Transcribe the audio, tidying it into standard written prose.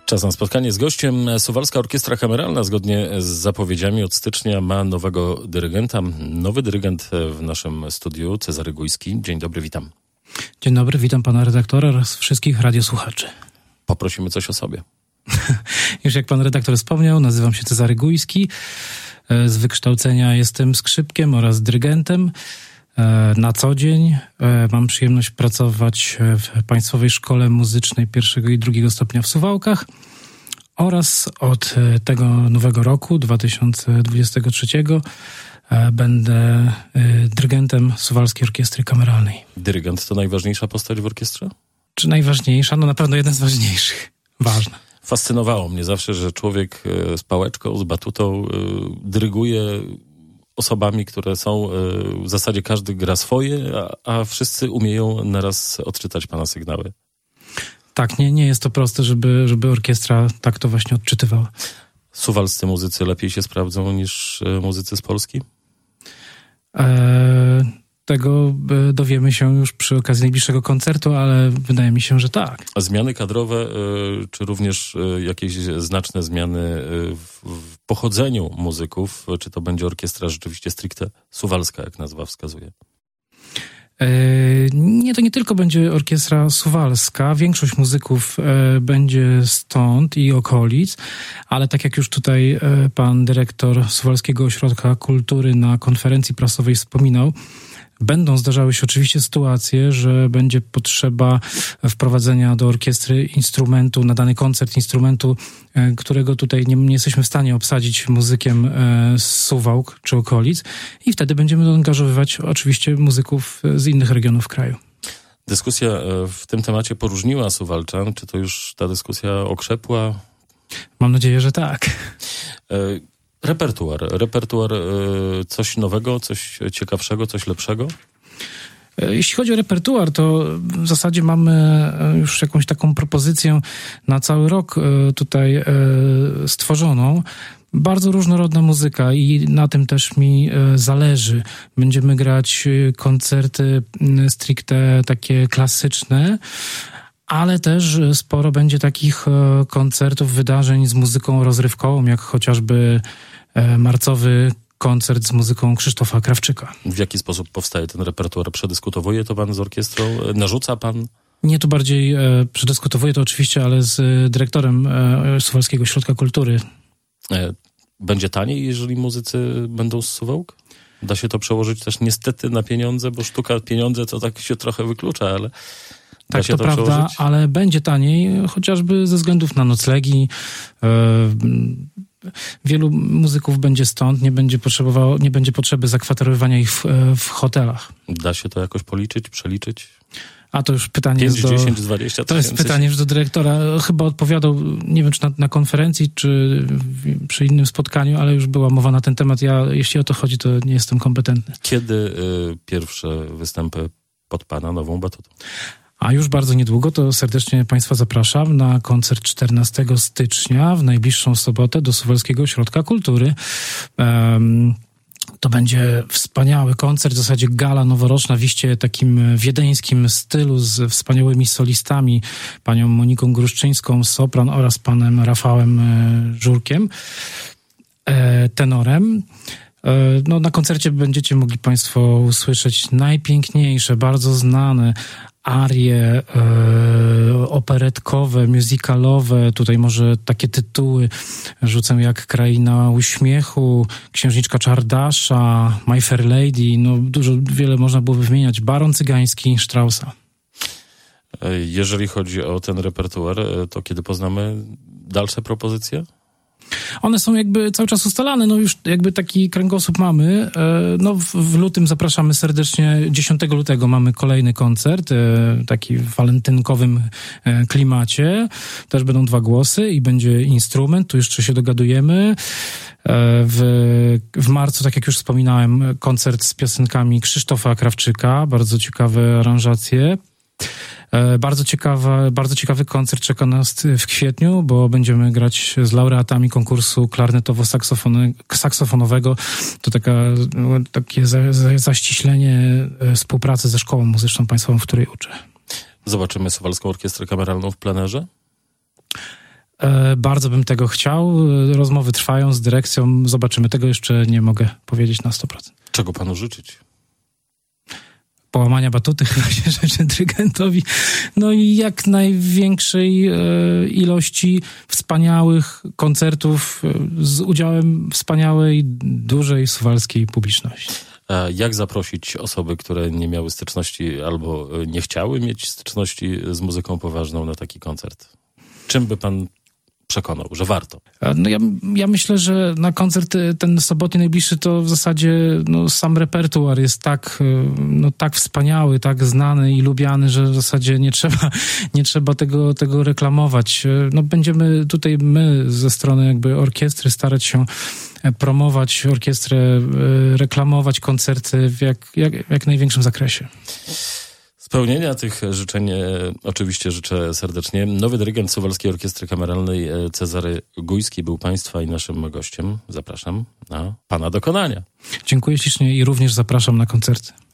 Czas na spotkanie z gościem. Suwalska Orkiestra Kameralna zgodnie z zapowiedziami od stycznia ma nowego dyrygenta. Nowy dyrygent w naszym studiu, Cezary Gujski. Dzień dobry, witam. Dzień dobry, witam pana redaktora oraz wszystkich radiosłuchaczy. Poprosimy coś o sobie. Już jak pan redaktor wspomniał, nazywam się Cezary Gujski. Z wykształcenia jestem skrzypkiem oraz dyrygentem. Na co dzień mam przyjemność pracować w Państwowej Szkole Muzycznej I i II stopnia w Suwałkach oraz od tego nowego roku, 2023, będę dyrygentem Suwalskiej Orkiestry Kameralnej. Dyrygent to najważniejsza postać w orkiestrze? Czy najważniejsza? No na pewno jeden z ważniejszych. Ważne. Fascynowało mnie zawsze, że człowiek z pałeczką, z batutą dyryguje osobami, które są, w zasadzie każdy gra swoje, a wszyscy umieją naraz odczytać pana sygnały. Tak, nie jest to proste, żeby orkiestra tak to właśnie odczytywała. Suwalscy muzycy lepiej się sprawdzą niż muzycy z Polski? Tego dowiemy się już przy okazji najbliższego koncertu, ale wydaje mi się, że tak. A zmiany kadrowe, czy również jakieś znaczne zmiany w pochodzeniu muzyków? Czy to będzie orkiestra rzeczywiście stricte suwalska, jak nazwa wskazuje? Nie, to nie tylko będzie orkiestra suwalska. Większość muzyków będzie stąd i okolic, ale tak jak już tutaj pan dyrektor Suwalskiego Ośrodka Kultury na konferencji prasowej wspominał, będą zdarzały się oczywiście sytuacje, że będzie potrzeba wprowadzenia do orkiestry instrumentu, na dany koncert instrumentu, którego tutaj nie jesteśmy w stanie obsadzić muzykiem z Suwałk czy okolic, i wtedy będziemy angażowywać oczywiście muzyków z innych regionów kraju. Dyskusja w tym temacie poróżniła Suwalczan. Czy to już ta dyskusja okrzepła? Mam nadzieję, że tak. Repertuar, coś nowego, coś ciekawszego, coś lepszego? Jeśli chodzi o repertuar, to w zasadzie mamy już jakąś taką propozycję na cały rok tutaj stworzoną. Bardzo różnorodna muzyka i na tym też mi zależy. Będziemy grać koncerty stricte takie klasyczne, ale też sporo będzie takich koncertów, wydarzeń z muzyką rozrywkową, jak chociażby marcowy koncert z muzyką Krzysztofa Krawczyka. W jaki sposób powstaje ten repertuar? Przedyskutowuje to pan z orkiestrą? Narzuca pan? Nie, tu bardziej przedyskutowuję to oczywiście, ale z dyrektorem Suwalskiego Ośrodka Kultury. Będzie taniej, jeżeli muzycy będą z Suwałk? Da się to przełożyć też niestety na pieniądze, bo sztuka pieniądze to tak się trochę wyklucza, ale... Tak, to prawda, przełożyć? Ale będzie taniej, chociażby ze względów na noclegi. Wielu muzyków będzie stąd, nie będzie potrzeby zakwaterowywania ich w hotelach. Da się to jakoś policzyć, przeliczyć? A to już pytanie 5, jest 10, 20 to jest pytanie już do dyrektora. Chyba odpowiadał, nie wiem czy na konferencji, czy przy innym spotkaniu, ale już była mowa na ten temat. Ja, jeśli o to chodzi, to nie jestem kompetentny. Kiedy pierwsze występy pod pana nową batutą? A już bardzo niedługo, to serdecznie Państwa zapraszam na koncert 14 stycznia w najbliższą sobotę do Suwalskiego Ośrodka Kultury. To będzie wspaniały koncert, w zasadzie gala noworoczna w iście takim wiedeńskim stylu z wspaniałymi solistami, panią Moniką Gruszczyńską, sopran, oraz panem Rafałem Żurkiem, tenorem. No, na koncercie będziecie mogli Państwo usłyszeć najpiękniejsze, bardzo znane arie operetkowe, musicalowe. Tutaj może takie tytuły rzucę jak Kraina Uśmiechu, Księżniczka Czardasza, My Fair Lady. No wiele można byłoby wymieniać. Baron Cygański, Straussa. Jeżeli chodzi o ten repertuar, to kiedy poznamy dalsze propozycje? One są jakby cały czas ustalane, no już jakby taki kręgosłup mamy. No w lutym zapraszamy serdecznie, 10 lutego mamy kolejny koncert, taki w walentynkowym klimacie. Też będą 2 głosy i będzie instrument, tu jeszcze się dogadujemy. W marcu, tak jak już wspominałem, koncert z piosenkami Krzysztofa Krawczyka, bardzo ciekawe aranżacje. Bardzo ciekawy koncert czeka nas w kwietniu, bo będziemy grać z laureatami konkursu klarnetowo-saksofonowego. To takie zaściślenie współpracy ze Szkołą Muzyczną Państwową, w której uczę. Zobaczymy Suwalską Orkiestrę Kameralną w plenerze? Bardzo bym tego chciał. Rozmowy trwają z dyrekcją. Zobaczymy. Tego jeszcze nie mogę powiedzieć na 100%. Czego panu życzyć? Połamania batuty chyba się życzy dyrygentowi. No i jak największej ilości wspaniałych koncertów z udziałem wspaniałej, dużej suwalskiej publiczności. A jak zaprosić osoby, które nie miały styczności albo nie chciały mieć styczności z muzyką poważną na taki koncert? Czym by pan przekonał, że warto? No ja myślę, że na koncert ten sobotni najbliższy to w zasadzie sam repertuar jest tak wspaniały, tak znany i lubiany, że w zasadzie nie trzeba tego reklamować. Będziemy tutaj my ze strony jakby orkiestry starać się promować orkiestrę, reklamować koncerty w jak największym zakresie. Spełnienia tych życzeń oczywiście życzę serdecznie. Nowy dyrygent Suwalskiej Orkiestry Kameralnej Cezary Gujski był państwa i naszym gościem. Zapraszam na pana dokonania. Dziękuję ślicznie i również zapraszam na koncerty.